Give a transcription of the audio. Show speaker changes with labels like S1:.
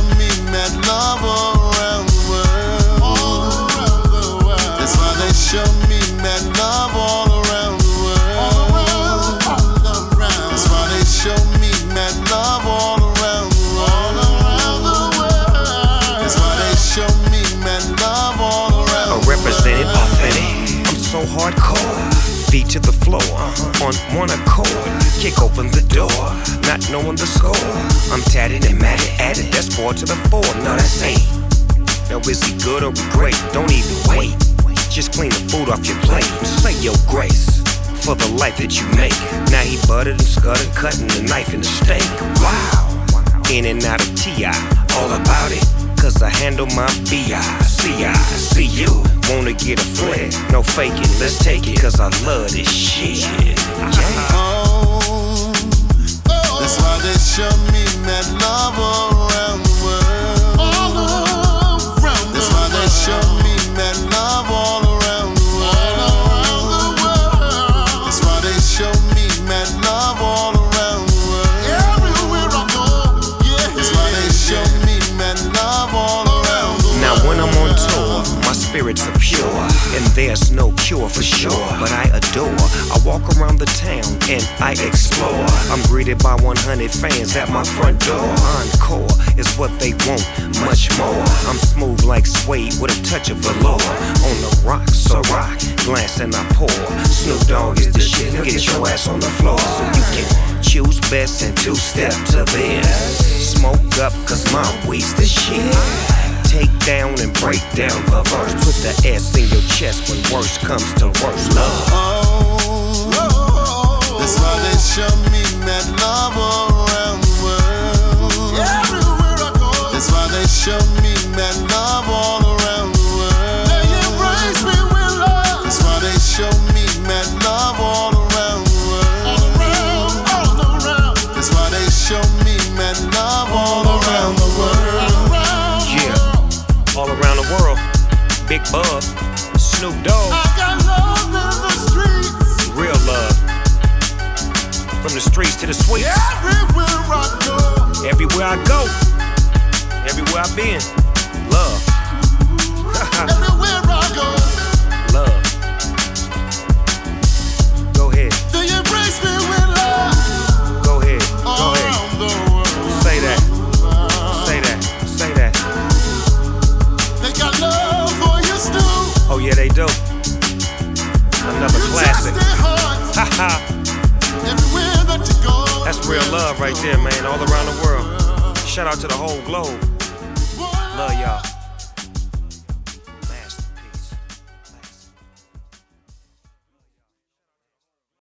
S1: show me mad love all around the world. That's why they show me mad love all around the world. That's why they show me mad love all around the world. That's why they show me mad love all around the world.
S2: Represented authentic, I'm so hardcore. Feet to the floor, on one accord. Kick open the door, not knowing the score. I'm tatted and matted, added, that's 4 to the 4. No, that's 8. Now is he good or great? Don't even wait. Just clean the food off your plate. Say your grace for the life that you make. Now he buttered and scuttered, cutting the knife in the steak. Wow, in and out of T.I., all about it. Cause I handle my B.I.C.I. See you, wanna get a flick? No faking, let's take it. Cause I love this shit.
S1: Oh, that's why they show me mad love all around the world. That's why they show me mad love all around the world. That's why they show me mad love all around the world. Everywhere I go, yeah. That's why they show me mad love all around the world.
S2: Now when I'm on tour, my spirits are pure, and there's no cure for sure, but I adore. I walk around the town and I explore. I'm greeted by 100 fans at my front door. Encore is what they want, much more. I'm smooth like suede with a touch of velour. On the rocks, so rock, glance and I pour. Snoop Dogg is the shit, get your ass on the floor. So you can choose best and two-step to this. Smoke up, cause my weed's the shit. Take down and break down the verse. Put the S in your chest when worst comes to worst. Love.
S1: Oh, that's why they show me mad love all around the world. Everywhere I go. That's why they show me mad love all around the world. They embrace me with love. That's why they show me mad love all around the world. All around. That's why they show me mad love all around the world.
S2: All around the world, Big Bub, Snoop Dogg.
S1: I got love in the streets.
S2: Real love. From the streets to the suites.
S1: Everywhere I go.
S2: Everywhere I go. Everywhere I've been. Love.
S1: Everywhere I go.
S2: Love. Go ahead.
S1: They embrace me with love.
S2: Go ahead.
S1: All
S2: Go ahead.
S1: around the world.
S2: Say that. Say that. Say that.
S1: They got love for you, Stu.
S2: Oh yeah, they do. Another
S1: You
S2: classic.
S1: touch their hearts.
S2: Ha ha.
S1: Everywhere that you go.
S2: That's real love right there, man. All around the world. Shout out to the whole globe. Love y'all.